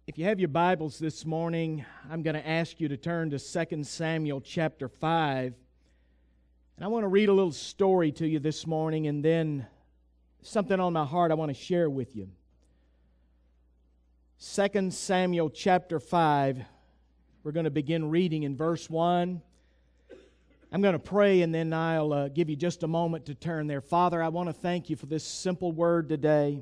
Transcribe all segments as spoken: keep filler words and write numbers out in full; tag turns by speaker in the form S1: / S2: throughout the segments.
S1: If you have your Bibles this morning, I'm going to ask you to turn to Second Samuel chapter five. And I want to read a little story to you this morning, and then something on my heart I want to share with you. Second Samuel chapter five, we're going to begin reading in verse one. I'm going to pray, and then I'll uh, give you just a moment to turn there. Father, I want to thank you for this simple word today.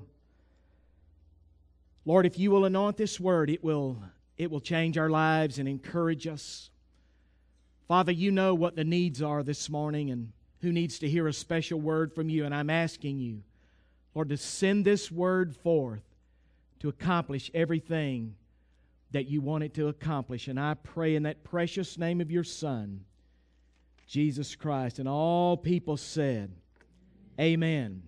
S1: Lord, if you will anoint this word, it will, it will change our lives and encourage us. Father, you know what the needs are this morning and who needs to hear a special word from you. And I'm asking you, Lord, to send this word forth to accomplish everything that you want it to accomplish. And I pray in that precious name of your Son, Jesus Christ. And all people said, Amen.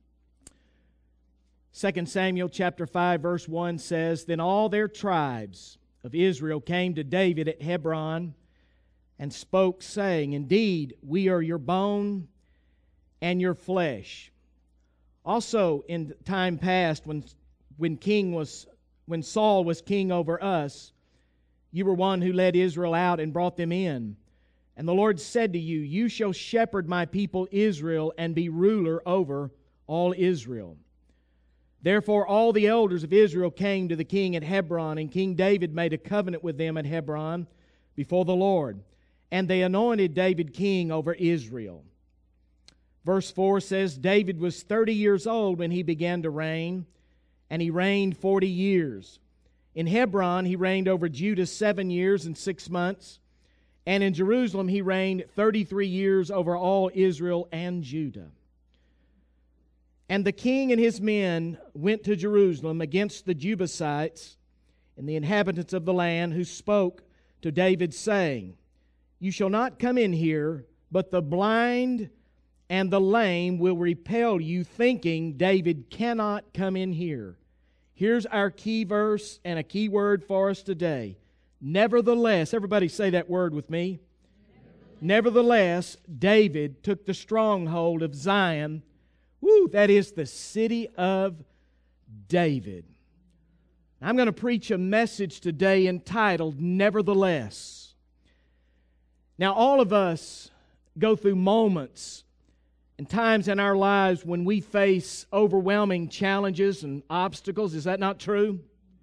S1: Second Samuel chapter five verse one says, Then all their tribes of Israel came to David at Hebron and spoke, saying, Indeed, we are your bone and your flesh. Also in time past, when, when, king was, when Saul was king over us, you were one who led Israel out and brought them in. And the Lord said to you, You shall shepherd my people Israel and be ruler over all Israel. Therefore all the elders of Israel came to the king at Hebron, and King David made a covenant with them at Hebron before the Lord. And they anointed David king over Israel. Verse four says, David was thirty years old when he began to reign, and he reigned forty years. In Hebron he reigned over Judah seven years and six months, and in Jerusalem he reigned thirty-three years over all Israel and Judah. And the king and his men went to Jerusalem against the Jebusites and the inhabitants of the land, who spoke to David, saying, You shall not come in here, but the blind and the lame will repel you, thinking David cannot come in here. Here's our key verse and a key word for us today. Nevertheless, everybody say that word with me. Nevertheless, David took the stronghold of Zion. Woo, that is the city of David. I'm going to preach a message today entitled, Nevertheless. Now, all of us go through moments and times in our lives when we face overwhelming challenges and obstacles. Is that not true?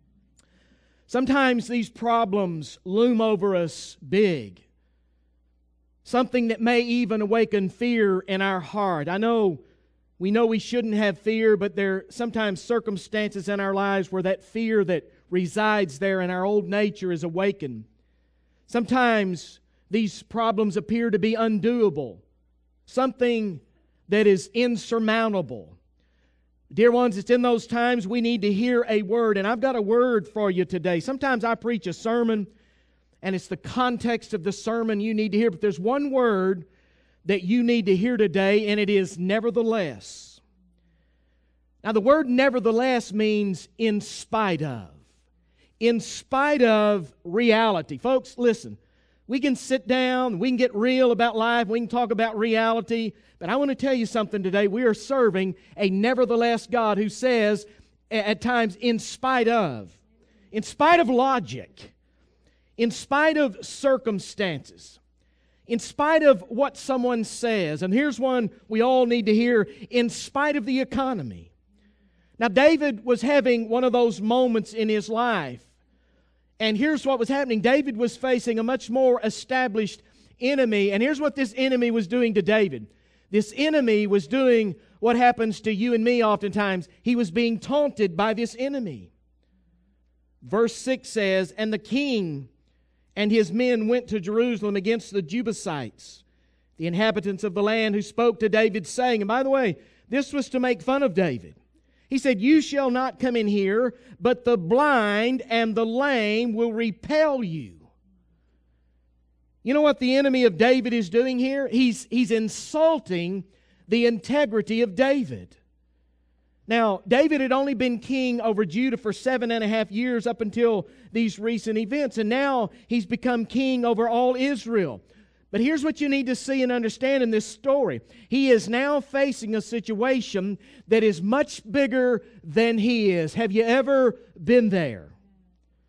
S1: Sometimes these problems loom over us big. Something that may even awaken fear in our heart. I know We know we shouldn't have fear, but there are sometimes circumstances in our lives where that fear that resides there in our old nature is awakened. Sometimes these problems appear to be undoable, something that is insurmountable. Dear ones, it's in those times we need to hear a word, and I've got a word for you today. Sometimes I preach a sermon, and it's the context of the sermon you need to hear, but there's one word that you need to hear today, and it is nevertheless. Now, the word nevertheless means in spite of. In spite of reality. Folks, listen. We can sit down, we can get real about life, we can talk about reality, but I want to tell you something today. We are serving a nevertheless God who says, at times, in spite of. In spite of logic. In spite of circumstances. In spite of what someone says, and here's one we all need to hear, in spite of the economy. Now, David was having one of those moments in his life, and here's what was happening. David was facing a much more established enemy, and here's what this enemy was doing to David. This enemy was doing what happens to you and me oftentimes. He was being taunted by this enemy. Verse six says, And the king and his men went to Jerusalem against the Jebusites, the inhabitants of the land, who spoke to David, saying, and by the way, this was to make fun of David. He said, You shall not come in here, but the blind and the lame will repel you. You know what the enemy of David is doing here? He's, he's insulting the integrity of David. Now, David had only been king over Judah for seven and a half years up until these recent events, and now he's become king over all Israel. But here's what you need to see and understand in this story. He is now facing a situation that is much bigger than he is. Have you ever been there?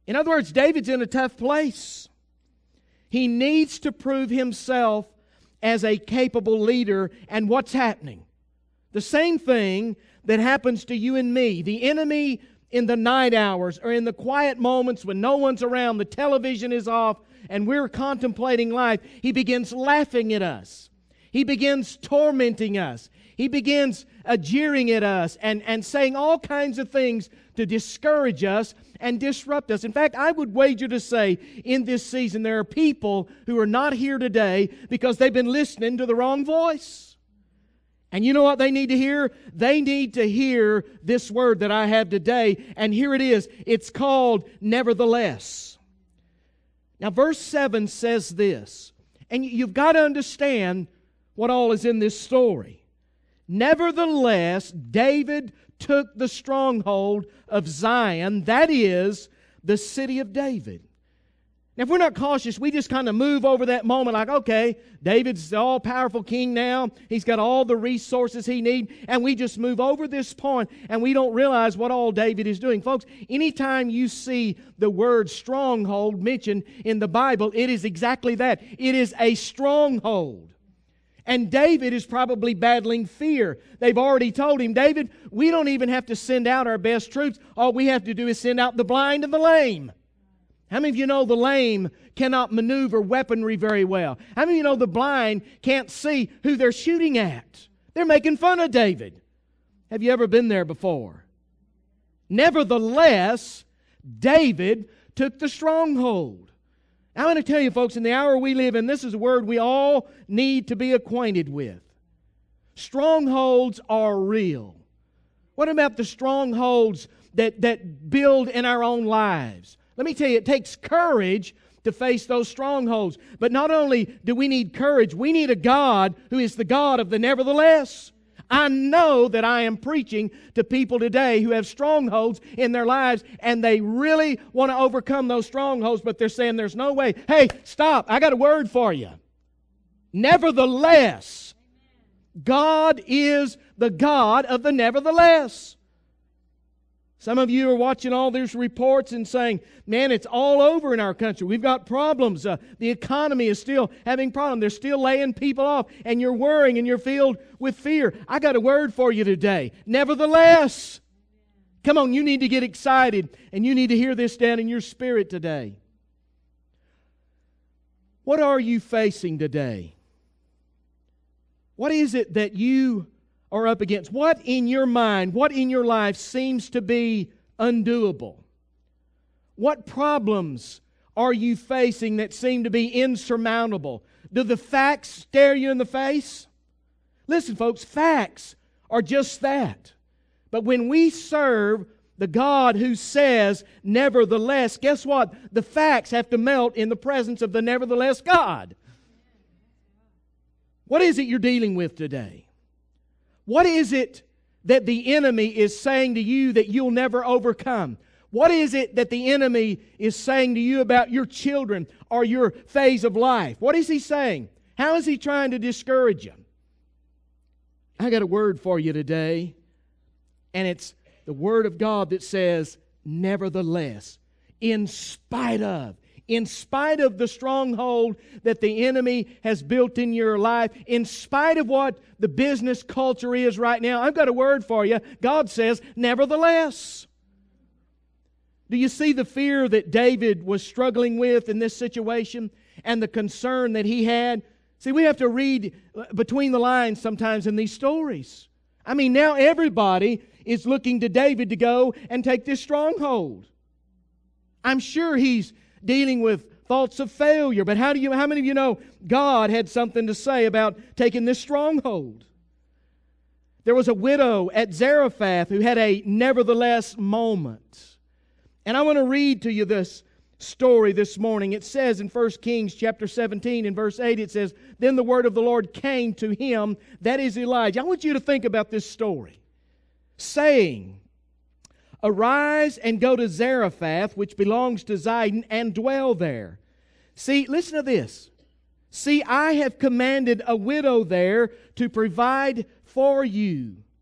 S1: In other words, David's in a tough place. He needs to prove himself as a capable leader. And what's happening? The same thing that happens to you and me. The enemy in the night hours or in the quiet moments when no one's around, the television is off, and we're contemplating life, he begins laughing at us. He begins tormenting us. He begins uh, jeering at us and, and saying all kinds of things to discourage us and disrupt us. In fact, I would wager to say in this season there are people who are not here today because they've been listening to the wrong voice. And you know what they need to hear? They need to hear this word that I have today. And here it is. It's called nevertheless. Now, verse seven says this. And you've got to understand what all is in this story. Nevertheless, David took the stronghold of Zion, that is, the city of David. Now, if we're not cautious, we just kind of move over that moment like, okay, David's the all-powerful king now. He's got all the resources he needs. And we just move over this point and we don't realize what all David is doing. Folks, anytime you see the word stronghold mentioned in the Bible, it is exactly that. It is a stronghold. And David is probably battling fear. They've already told him, David, we don't even have to send out our best troops. All we have to do is send out the blind and the lame. How many of you know the lame cannot maneuver weaponry very well? How many of you know the blind can't see who they're shooting at? They're making fun of David. Have you ever been there before? Nevertheless, David took the stronghold. I'm going to tell you, folks, in the hour we live in, this is a word we all need to be acquainted with. Strongholds are real. What about the strongholds that, that build in our own lives? Let me tell you, it takes courage to face those strongholds. But not only do we need courage, we need a God who is the God of the nevertheless. I know that I am preaching to people today who have strongholds in their lives and they really want to overcome those strongholds, but they're saying there's no way. Hey, stop. I got a word for you. Nevertheless, God is the God of the nevertheless. Some of you are watching all these reports and saying, man, it's all over in our country. We've got problems. Uh, the economy is still having problems. They're still laying people off. And you're worrying and you're filled with fear. I got a word for you today. Nevertheless, come on, you need to get excited. And you need to hear this down in your spirit today. What are you facing today? What is it that you are up against? What in your mind, what in your life seems to be undoable? What problems are you facing that seem to be insurmountable? Do the facts stare you in the face? Listen, folks, facts are just that. But when we serve the God who says, nevertheless, guess what? The facts have to melt in the presence of the nevertheless God. What is it you're dealing with today? What is it that the enemy is saying to you that you'll never overcome? What is it that the enemy is saying to you about your children or your phase of life? What is he saying? How is he trying to discourage you? I got a word for you today, and it's the Word of God that says, nevertheless, in spite of, in spite of the stronghold that the enemy has built in your life, in spite of what the business culture is right now, I've got a word for you. God says, nevertheless. Do you see the fear that David was struggling with in this situation and the concern that he had? See, we have to read between the lines sometimes in these stories. I mean, now everybody is looking to David to go and take this stronghold. I'm sure he's dealing with thoughts of failure. But how do you? How many of you know God had something to say about taking this stronghold? There was a widow at Zarephath who had a nevertheless moment. And I want to read to you this story this morning. It says in First Kings chapter seventeen in verse eight, it says, then the word of the Lord came to him, that is Elijah. I want you to think about this story. Saying, arise and go to Zarephath, which belongs to Zidon, and dwell there. See, listen to this. See, I have commanded a widow there to provide for you.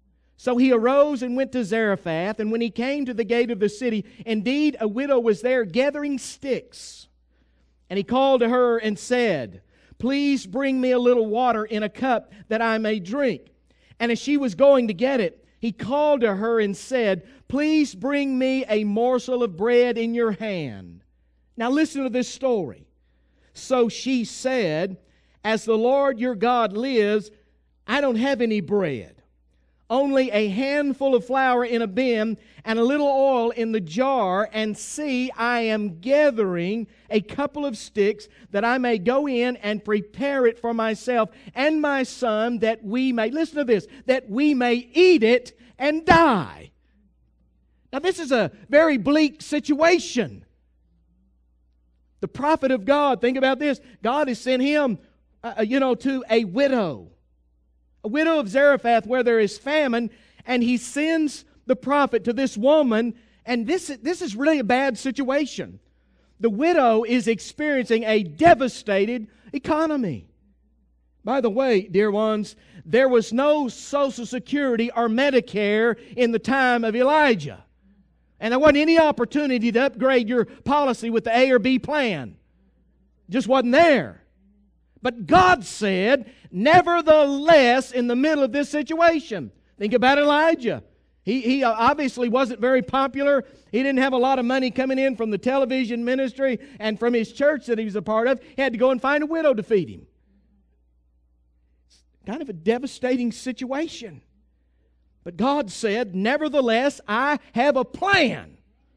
S1: So he arose and went to Zarephath, and when he came to the gate of the city, indeed a widow was there gathering sticks. And he called to her and said, Please bring me a little water in a cup that I may drink. And as she was going to get it, he called to her and said, Please bring me a morsel of bread in your hand. Now listen to this story. So she said, As the Lord your God lives, I don't have any bread. Only a handful of flour in a bin and a little oil in the jar, and see, I am gathering a couple of sticks that I may go in and prepare it for myself and my son, that we may, listen to this, that we may eat it and die. Now this is a very bleak situation. The prophet of God, think about this, God has sent him, uh, you know, to a widow. A widow of Zarephath where there is famine, and he sends the prophet to this woman, and this, this is really a bad situation. The widow is experiencing a devastated economy. By the way, dear ones, there was no Social Security or Medicare in the time of Elijah. And there wasn't any opportunity to upgrade your policy with the A or B plan. Just wasn't there. But God said, nevertheless, in the middle of this situation, think about Elijah. He, he obviously wasn't very popular. He didn't have a lot of money coming in from the television ministry and from his church that he was a part of. He had to go and find a widow to feed him. It's kind of a devastating situation. But God said, nevertheless, I have a plan.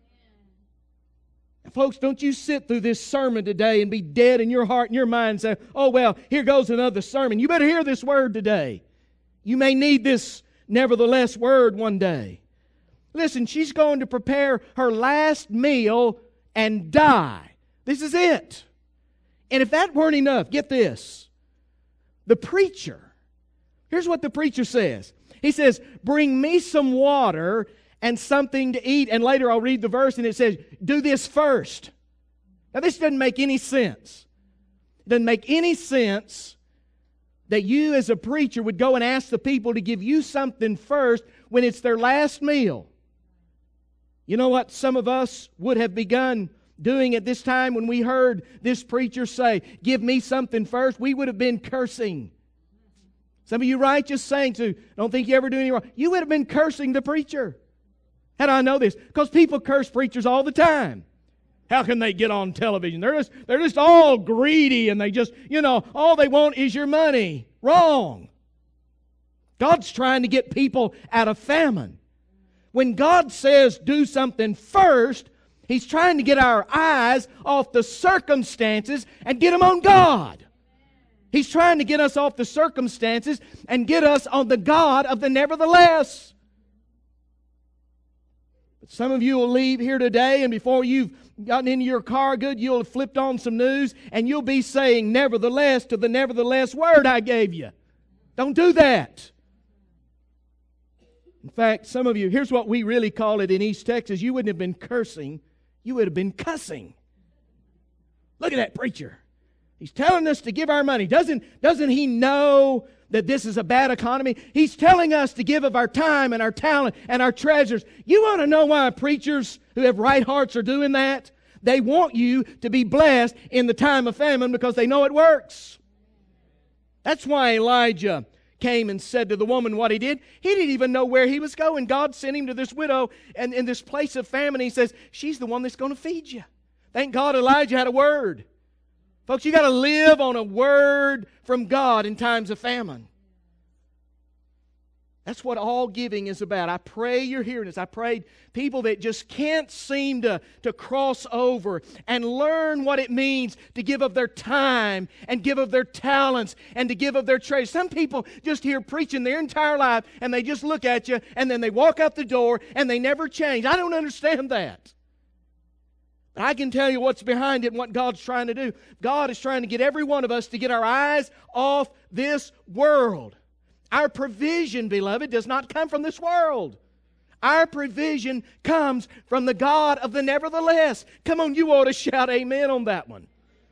S1: Folks, don't you sit through this sermon today and be dead in your heart and your mind and say, oh, well, here goes another sermon. You better hear this word today. You may need this nevertheless word one day. Listen, she's going to prepare her last meal and die. This is it. And if that weren't enough, get this. The preacher, here's what the preacher says. He says, bring me some water and something to eat. And later I'll read the verse and it says, do this first. Now this doesn't make any sense. It doesn't make any sense that you as a preacher would go and ask the people to give you something first when it's their last meal. You know what some of us would have begun doing at this time when we heard this preacher say, give me something first? We would have been cursing. Some of you righteous saints who don't think you ever do any wrong, you would have been cursing the preacher. How do I know this? Because people curse preachers all the time. How can they get on television? They're just, they're just all greedy and they just, you know, all they want is your money. Wrong. God's trying to get people out of famine. When God says do something first, He's trying to get our eyes off the circumstances and get them on God. He's trying to get us off the circumstances and get us on the God of the nevertheless. Some of you will leave here today, and before you've gotten into your car good, you'll have flipped on some news, and you'll be saying nevertheless to the nevertheless word I gave you. Don't do that. In fact, some of you, here's what we really call it in East Texas. You wouldn't have been cursing. You would have been cussing. Look at that preacher. He's telling us to give our money. Doesn't, doesn't he know that this is a bad economy? He's telling us to give of our time and our talent and our treasures. You want to know why preachers who have right hearts are doing that? They want you to be blessed in the time of famine because they know it works. That's why Elijah came and said to the woman what he did. He didn't even know where he was going. God sent him to this widow and in this place of famine. He says, she's the one that's going to feed you. Thank God Elijah had a word. Folks, you got to live on a word from God in times of famine. That's what all giving is about. I pray you're hearing this. I prayed people that just can't seem to, to cross over and learn what it means to give of their time and give of their talents and to give of their treasure. Some people just hear preaching their entire life and they just look at you and then they walk out the door and they never change. I don't understand that. But I can tell you what's behind it and what God's trying to do. God is trying to get every one of us to get our eyes off this world. Our provision, beloved, does not come from this world. Our provision comes from the God of the nevertheless. Come on, you ought to shout amen on that one.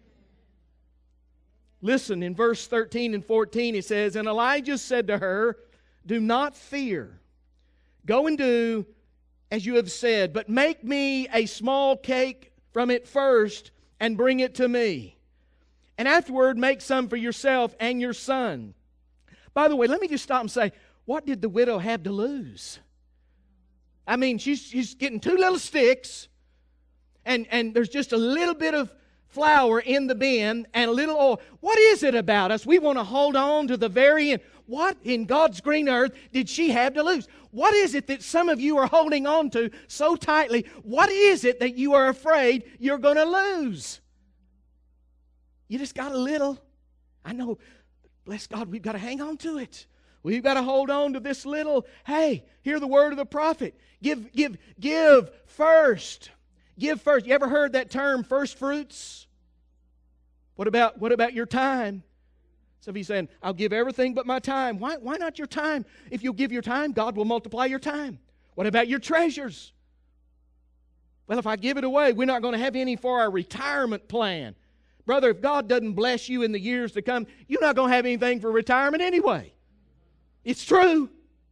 S1: Listen, in verse thirteen and fourteen it says, and Elijah said to her, do not fear, Go and do as you have said, but make me a small cake from it first and bring it to me. And afterward, make some for yourself and your son. By the way, let me just stop and say, what did the widow have to lose? I mean, she's, she's getting two little sticks, and, and there's just a little bit of flour in the bin and a little oil. What is it about us? We want to hold on to the very end. What in God's green earth did she have to lose? What is it that some of you are holding on to so tightly? What is it that you are afraid you're going to lose? You just got a little. I know, bless God, we've got to hang on to it. We've got to hold on to this little. Hey, hear the word of the prophet. Give, give, give first. Give first. You ever heard that term, first fruits? What about, what about your time? Some of you saying, I'll give everything but my time. Why, why not your time? If you'll give your time, God will multiply your time. What about your treasures? Well, if I give it away, we're not going to have any for our retirement plan. Brother, if God doesn't bless you in the years to come, you're not going to have anything for retirement anyway. It's true.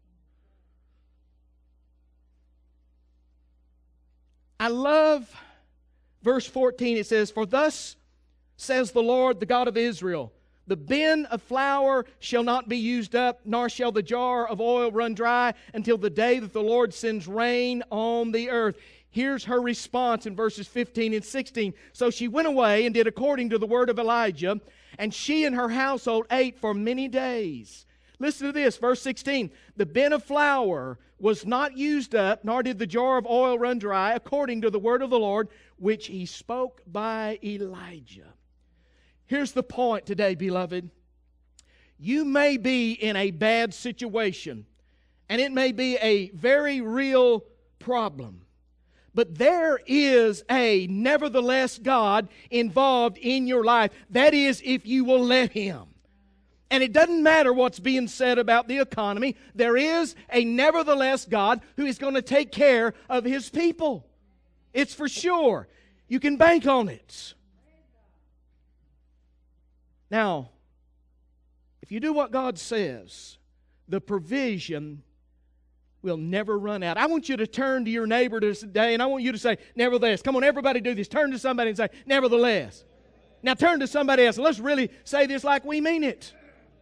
S1: I love verse fourteen. It says, for thus says the Lord, the God of Israel, the bin of flour shall not be used up, nor shall the jar of oil run dry until the day that the Lord sends rain on the earth. Here's her response in verses fifteen and sixteen. So she went away and did according to the word of Elijah, and she and her household ate for many days. Listen to this, verse sixteen. The bin of flour was not used up, nor did the jar of oil run dry, according to the word of the Lord, which he spoke by Elijah. Here's the point today, beloved. You may be in a bad situation, and it may be a very real problem. But there is a nevertheless God involved in your life. That is, if you will let Him. And it doesn't matter what's being said about the economy. There is a nevertheless God who is going to take care of His people. It's for sure. You can bank on it. Now, if you do what God says, the provision will never run out. I want you to turn to your neighbor today, and I want you to say, nevertheless. Come on, everybody do this. Turn to somebody and say, nevertheless. Now turn to somebody else, and let's really say this like we mean it.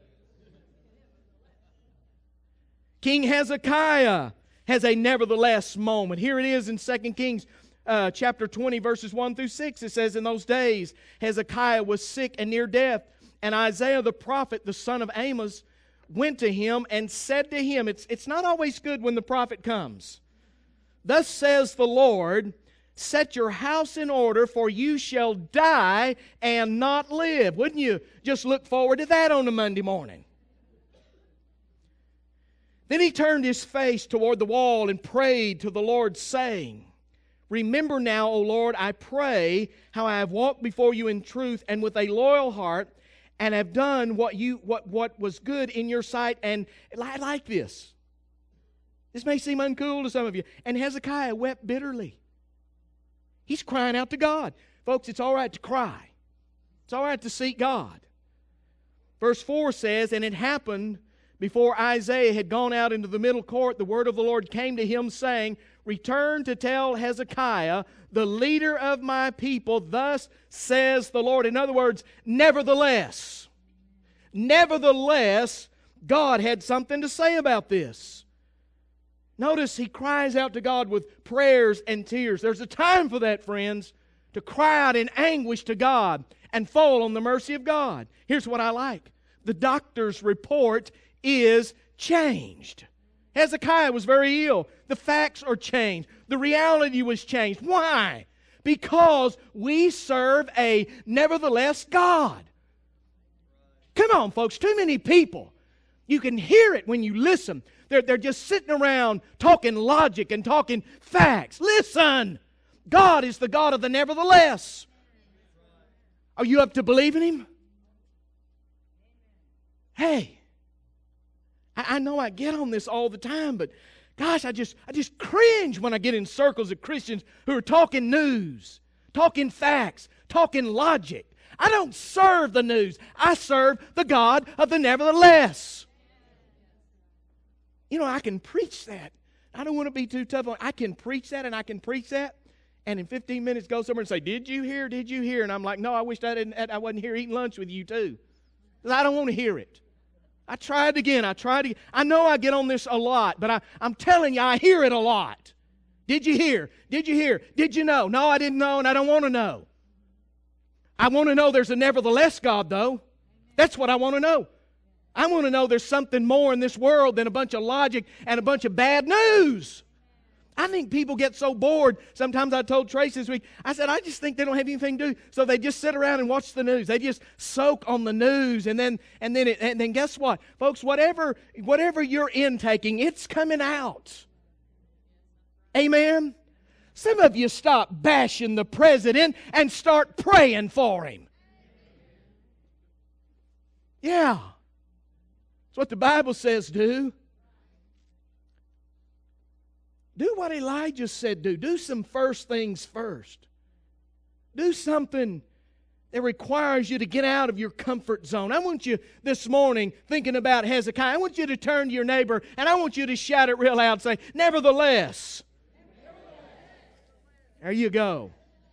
S1: King Hezekiah has a nevertheless moment. Here it is in Second Kings uh, chapter twenty, verses one through six. It says, in those days Hezekiah was sick and near death, and Isaiah the prophet, the son of Amos, went to him and said to him, it's, it's not always good when the prophet comes. Thus says the Lord, set your house in order, for you shall die and not live. Wouldn't you just look forward to that on a Monday morning? Then he turned his face toward the wall and prayed to the Lord, saying, remember now, O Lord, I pray, how I have walked before you in truth and with a loyal heart, and have done what you what, what was good in your sight. And I like this. This may seem uncool to some of you. And Hezekiah wept bitterly. He's crying out to God. Folks, it's all right to cry. It's all right to seek God. Verse four says, and it happened before Isaiah had gone out into the middle court, the word of the Lord came to him, saying, return to tell Hezekiah, the leader of my people, thus says the Lord. In other words, nevertheless. Nevertheless, God had something to say about this. Notice he cries out to God with prayers and tears. There's a time for that, friends, to cry out in anguish to God and fall on the mercy of God. Here's what I like. The doctor's report is changed. Hezekiah was very ill. The facts are changed. The reality was changed. Why? Because we serve a nevertheless God. Come on, folks. Too many people. You can hear it when you listen. They're, they're just sitting around talking logic and talking facts. Listen. God is the God of the nevertheless. Are you up to believing Him? Hey. I know I get on this all the time, but gosh, I just I just cringe when I get in circles of Christians who are talking news, talking facts, talking logic. I don't serve the news. I serve the God of the nevertheless. You know, I can preach that I don't want to be too tough on. I can preach that and I can preach that, and in fifteen minutes go somewhere and say, "Did you hear? Did you hear?" And I'm like, "No, I wish I didn't. I wasn't here eating lunch with you too, because I don't want to hear it." I tried again. I tried again. I know I get on this a lot, but I, I'm telling you, I hear it a lot. Did you hear? Did you hear? Did you know? No, I didn't know, and I don't want to know. I want to know there's a nevertheless God, though. That's what I want to know. I want to know there's something more in this world than a bunch of logic and a bunch of bad news. I think people get so bored. Sometimes I told Trace this week, I said, I just think they don't have anything to do. So they just sit around and watch the news. They just soak on the news. And then and then, it, and then guess what? Folks, whatever, whatever you're intaking, it's coming out. Amen? Some of you stop bashing the president and start praying for him. Yeah. That's what the Bible says do. Do what Elijah said do. Do some first things first. Do something that requires you to get out of your comfort zone. I want you this morning, thinking about Hezekiah, I want you to turn to your neighbor and I want you to shout it real loud. Say, nevertheless. There you go.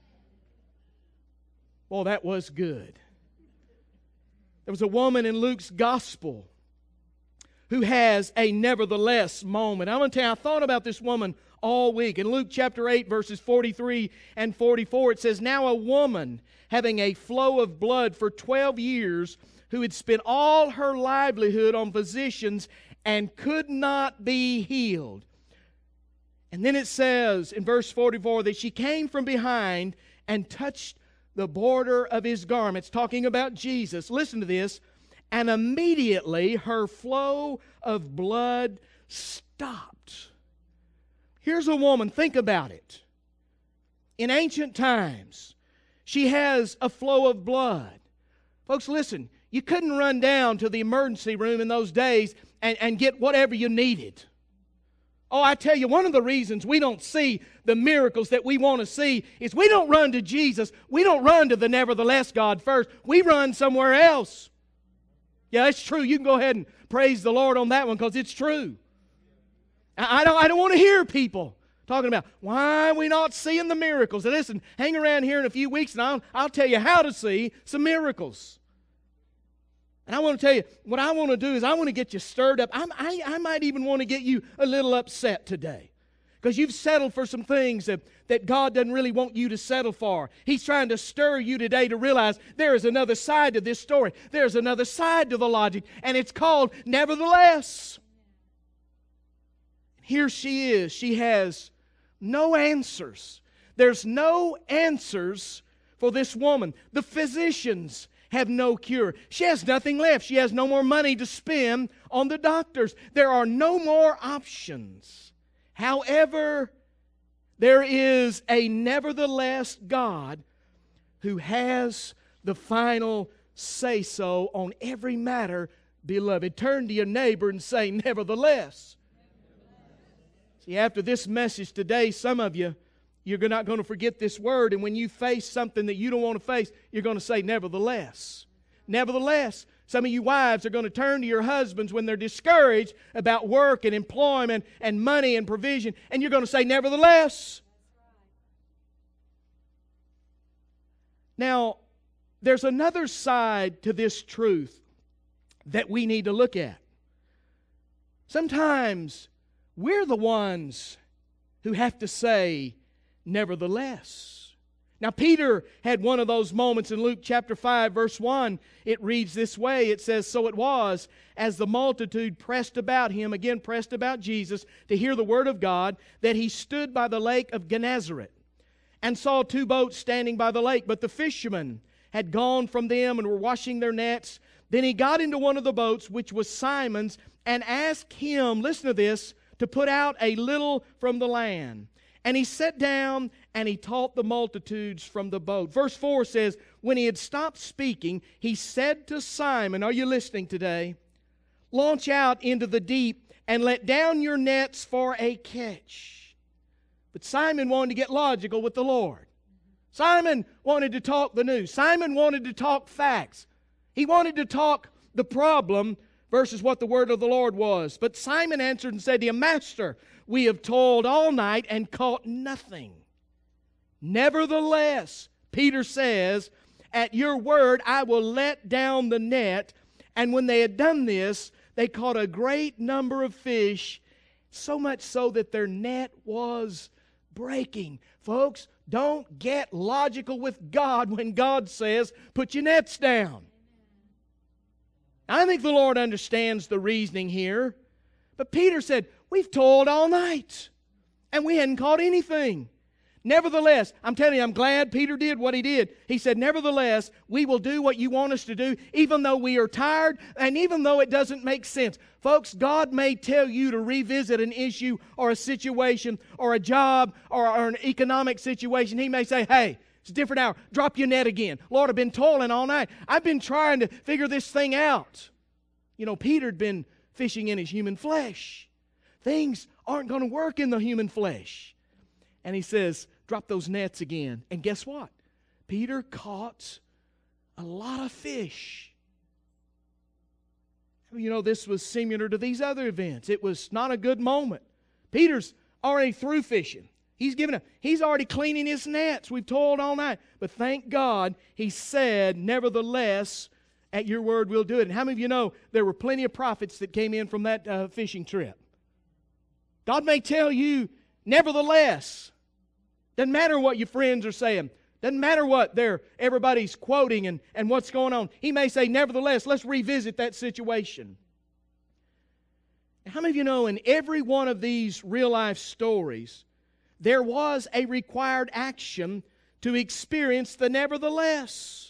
S1: Well, that was good. There was a woman in Luke's gospel who has a nevertheless moment. I'm going to tell you, I thought about this woman all week. In Luke chapter eight, verses forty-three and forty-four, it says, Now a woman having a flow of blood for twelve years, who had spent all her livelihood on physicians and could not be healed. And then it says in verse forty-four that she came from behind and touched the border of His garments, talking about Jesus. Listen to this. And immediately her flow of blood stopped. Here's a woman, think about it. In ancient times, she has a flow of blood. Folks, listen, you couldn't run down to the emergency room in those days and, and get whatever you needed. Oh, I tell you, one of the reasons we don't see the miracles that we want to see is we don't run to Jesus. We don't run to the nevertheless God first. We run somewhere else. Yeah, it's true. You can go ahead and praise the Lord on that one because it's true. I don't, I don't want to hear people talking about, why are we not seeing the miracles? And listen, hang around here in a few weeks and I'll, I'll tell you how to see some miracles. And I want to tell you, what I want to do is I want to get you stirred up. I'm, I, I might even want to get you a little upset today. Because you've settled for some things that, that God doesn't really want you to settle for. He's trying to stir you today to realize there is another side to this story. There's another side to the logic. And it's called nevertheless. Here she is. She has no answers. There's no answers for this woman. The physicians have no cure. She has nothing left. She has no more money to spend on the doctors. There are no more options. However, there is a nevertheless God who has the final say-so on every matter, beloved. Turn to your neighbor and say, nevertheless. See, after this message today, some of you, you're not going to forget this word, and when you face something that you don't want to face, you're going to say, nevertheless. Nevertheless. Some of you wives are going to turn to your husbands when they're discouraged about work and employment and money and provision, and you're going to say, nevertheless. Now, there's another side to this truth that we need to look at. Sometimes we're the ones who have to say, nevertheless. Now, Peter had one of those moments in Luke chapter five, verse one. It reads this way. It says, So it was, as the multitude pressed about him, again pressed about Jesus, to hear the word of God, that he stood by the lake of Gennesaret, and saw two boats standing by the lake. But the fishermen had gone from them and were washing their nets. Then he got into one of the boats, which was Simon's, and asked him, listen to this, to put out a little from the land. And he sat down and he taught the multitudes from the boat. Verse four says, When he had stopped speaking, he said to Simon, are you listening today? Launch out into the deep and let down your nets for a catch. But Simon wanted to get logical with the Lord. Simon wanted to talk the news. Simon wanted to talk facts. He wanted to talk the problem versus what the word of the Lord was. But Simon answered and said to him, Master, We have toiled all night and caught nothing. Nevertheless, Peter says, at your word I will let down the net. And when they had done this, they caught a great number of fish, so much so that their net was breaking. Folks, don't get logical with God when God says, put your nets down. I think the Lord understands the reasoning here. But Peter said, we've toiled all night, and we hadn't caught anything. Nevertheless, I'm telling you, I'm glad Peter did what he did. He said, nevertheless, we will do what you want us to do, even though we are tired, and even though it doesn't make sense. Folks, God may tell you to revisit an issue or a situation or a job or, or an economic situation. He may say, hey, it's a different hour. Drop your net again. Lord, I've been toiling all night. I've been trying to figure this thing out. You know, Peter had been fishing in his human flesh. Things aren't going to work in the human flesh. And he says, drop those nets again. And guess what? Peter caught a lot of fish. You know, this was similar to these other events. It was not a good moment. Peter's already through fishing. He's given up. He's already cleaning his nets. We've toiled all night. But thank God, he said, nevertheless, at your word we'll do it. And how many of you know there were plenty of profits that came in from that uh, fishing trip? God may tell you, nevertheless. Doesn't matter what your friends are saying. Doesn't matter what they're, everybody's quoting and, and what's going on. He may say, nevertheless, let's revisit that situation. How many of you know in every one of these real-life stories, there was a required action to experience the nevertheless?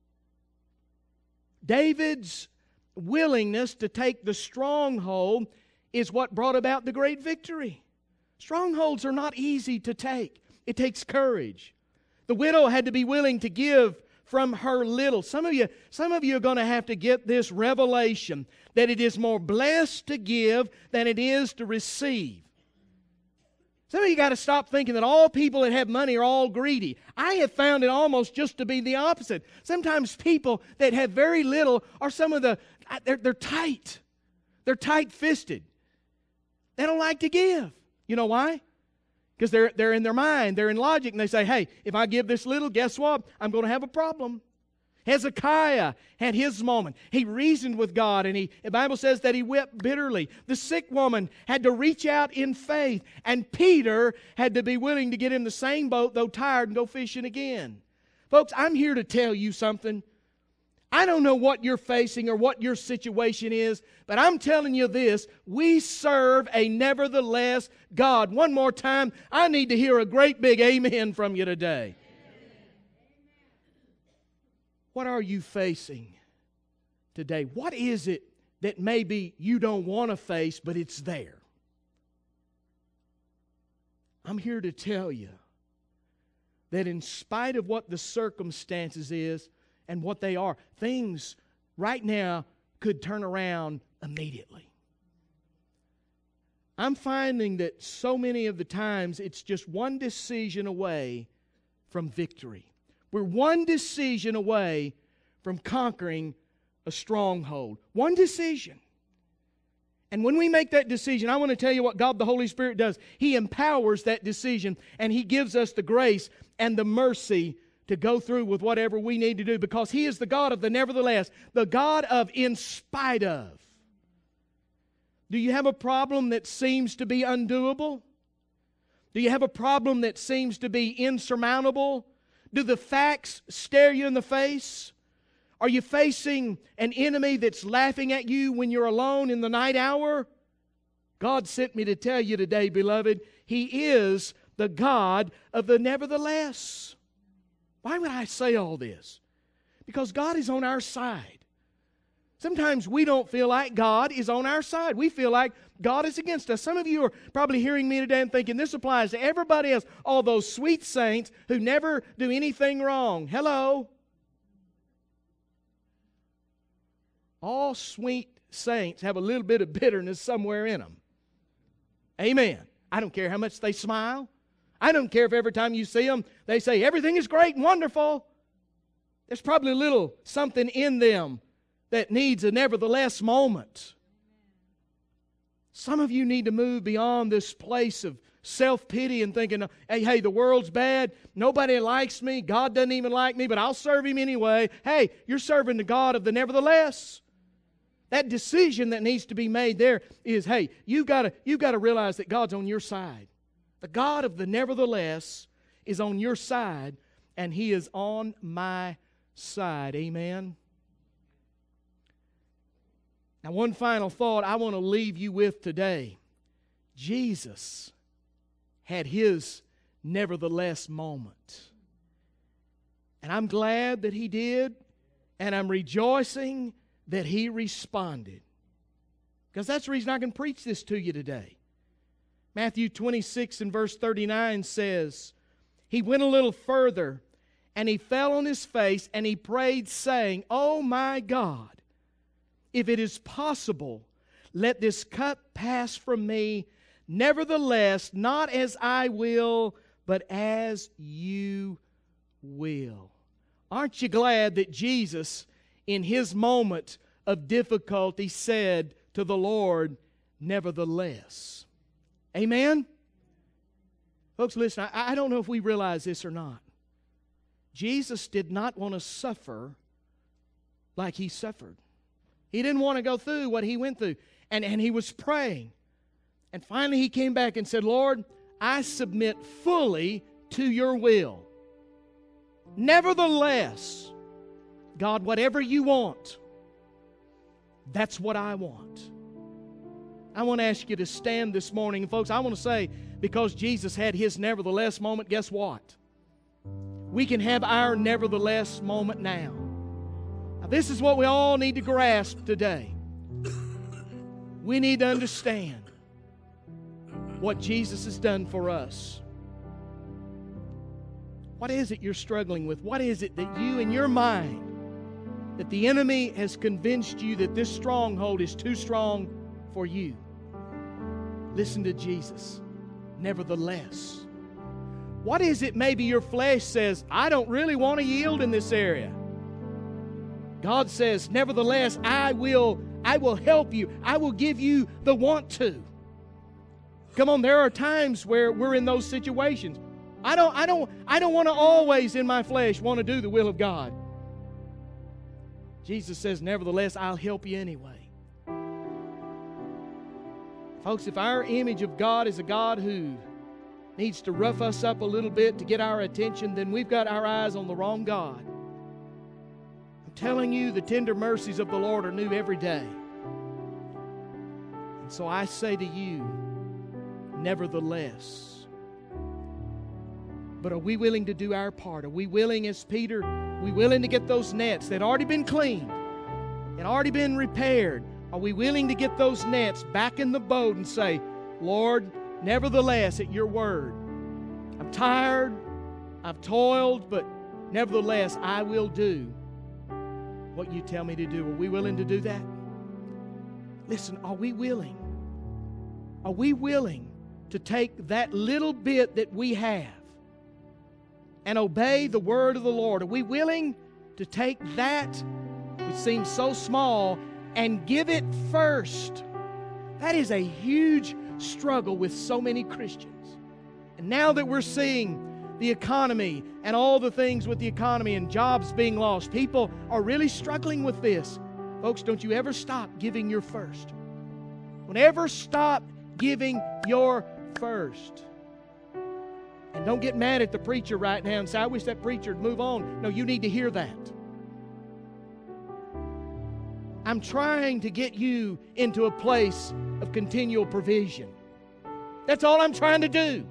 S1: David's willingness to take the stronghold is what brought about the great victory. Strongholds are not easy to take. It takes courage. The widow had to be willing to give from her little. Some of you, some of you are going to have to get this revelation that it is more blessed to give than it is to receive. Some of you got to stop thinking that all people that have money are all greedy. I have found it almost just to be the opposite. Sometimes people that have very little are some of the, they're, they're tight. They're tight-fisted. They don't like to give. You know why? Because they're, they're in their mind, they're in logic, and they say, hey, if I give this little, guess what? I'm going to have a problem. Hezekiah had his moment. He reasoned with God, and he, the Bible says that he wept bitterly. The sick woman had to reach out in faith, and Peter had to be willing to get in the same boat, though tired, and go fishing again. Folks, I'm here to tell you something. I don't know what you're facing or what your situation is, but I'm telling you this, we serve a nevertheless God. One more time, I need to hear a great big amen from you today. What are you facing today? What is it that maybe you don't want to face, but it's there? I'm here to tell you that in spite of what the circumstances is and what they are, things right now could turn around immediately. I'm finding that so many of the times it's just one decision away from victory. We're one decision away from conquering a stronghold. One decision. And when we make that decision, I want to tell you what God the Holy Spirit does. He empowers that decision, and He gives us the grace and the mercy to go through with whatever we need to do, because He is the God of the nevertheless, the God of in spite of. Do you have a problem that seems to be undoable? Do you have a problem that seems to be insurmountable? Do the facts stare you in the face? Are you facing an enemy that's laughing at you when you're alone in the night hour? God sent me to tell you today, beloved, He is the God of the nevertheless. Why would I say all this? Because God is on our side. Sometimes we don't feel like God is on our side. We feel like God is against us. Some of you are probably hearing me today and thinking this applies to everybody else. All those sweet saints who never do anything wrong. Hello? All sweet saints have a little bit of bitterness somewhere in them. Amen. I don't care how much they smile. I don't care if every time you see them, they say, everything is great and wonderful. There's probably a little something in them that needs a nevertheless moment. Some of you need to move beyond this place of self-pity and thinking, hey, hey, the world's bad. Nobody likes me. God doesn't even like me, but I'll serve Him anyway. Hey, you're serving the God of the nevertheless. That decision that needs to be made there is, hey, you've got to, you've got to realize that God's on your side. The God of the nevertheless is on your side, and He is on my side. Amen. Now, one final thought I want to leave you with today. Jesus had His nevertheless moment. And I'm glad that He did, and I'm rejoicing that He responded. Because that's the reason I can preach this to you today. Matthew twenty-six and verse thirty-nine says, He went a little further, and He fell on His face, and He prayed, saying, Oh my God, if it is possible, let this cup pass from me. Nevertheless, not as I will, but as You will. Aren't you glad that Jesus, in His moment of difficulty, said to the Lord, nevertheless? Amen? Folks, listen, I, I don't know if we realize this or not. Jesus did not want to suffer like He suffered. He didn't want to go through what He went through. And, and He was praying. And finally He came back and said, Lord, I submit fully to Your will. Nevertheless, God, whatever You want, that's what I want. I want to ask you to stand this morning. And folks, I want to say, because Jesus had His nevertheless moment, guess what? We can have our nevertheless moment now. Now, this is what we all need to grasp today. We need to understand what Jesus has done for us. What is it you're struggling with? What is it that you, in your mind, that the enemy has convinced you that this stronghold is too strong for you? Listen to Jesus. Nevertheless. What is it maybe your flesh says, I don't really want to yield in this area? God says, nevertheless, I will, I will help you. I will give you the want to. Come on, there are times where we're in those situations. I don't, I don't, I don't want to always in my flesh want to do the will of God. Jesus says, nevertheless, I'll help you anyway. Folks, if our image of God is a God who needs to rough us up a little bit to get our attention, then we've got our eyes on the wrong God. I'm telling you, the tender mercies of the Lord are new every day. And so I say to you, nevertheless. But are we willing to do our part? Are we willing, as Peter, are we willing to get those nets that had already been cleaned, had already been repaired? Are we willing to get those nets back in the boat and say, Lord, nevertheless, at Your word, I'm tired, I've toiled, but nevertheless, I will do what You tell me to do. Are we willing to do that? Listen, are we willing? Are we willing to take that little bit that we have and obey the word of the Lord? Are we willing to take that which seems so small and give it first? That is a huge struggle with so many Christians. And now that we're seeing the economy and all the things with the economy and jobs being lost, people are really struggling with this. Folks, don't you ever stop giving your first. Don't ever stop giving your first. And don't get mad at the preacher right now and say, I wish that preacher would move on. No, you need to hear that. I'm trying to get you into a place of continual provision. That's all I'm trying to do.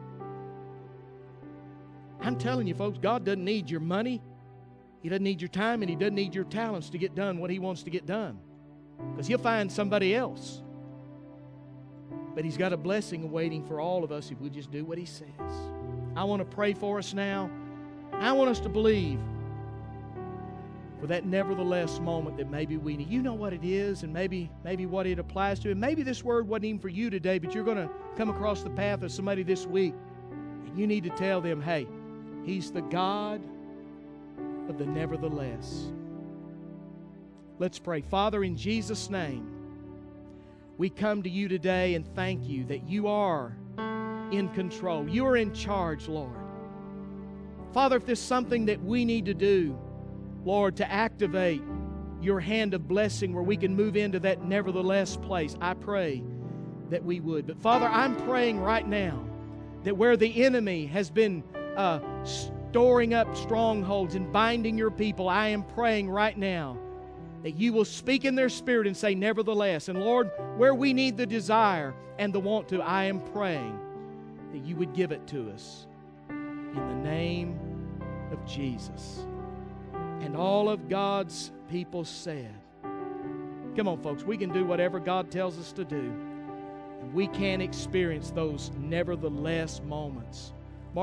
S1: I'm telling you, folks, God doesn't need your money. He doesn't need your time, and He doesn't need your talents to get done what He wants to get done. Because He'll find somebody else. But He's got a blessing awaiting for all of us if we just do what He says. I want to pray for us now. I want us to believe for that nevertheless moment that maybe we need. You know what it is, and maybe, maybe what it applies to. And maybe this word wasn't even for you today, but you're going to come across the path of somebody this week, and you need to tell them, hey, He's the God of the nevertheless. Let's pray. Father, in Jesus' name, we come to you today and thank you that you are in control. You are in charge, Lord. Father, if there's something that we need to do, Lord, to activate your hand of blessing where we can move into that nevertheless place, I pray that we would. But Father, I'm praying right now that where the enemy has been uh, storing up strongholds and binding your people, I am praying right now that you will speak in their spirit and say, nevertheless. And Lord, where we need the desire and the want to, I am praying that you would give it to us. In the name of Jesus. And all of God's people said, come on, folks, we can do whatever God tells us to do. And we can experience those nevertheless moments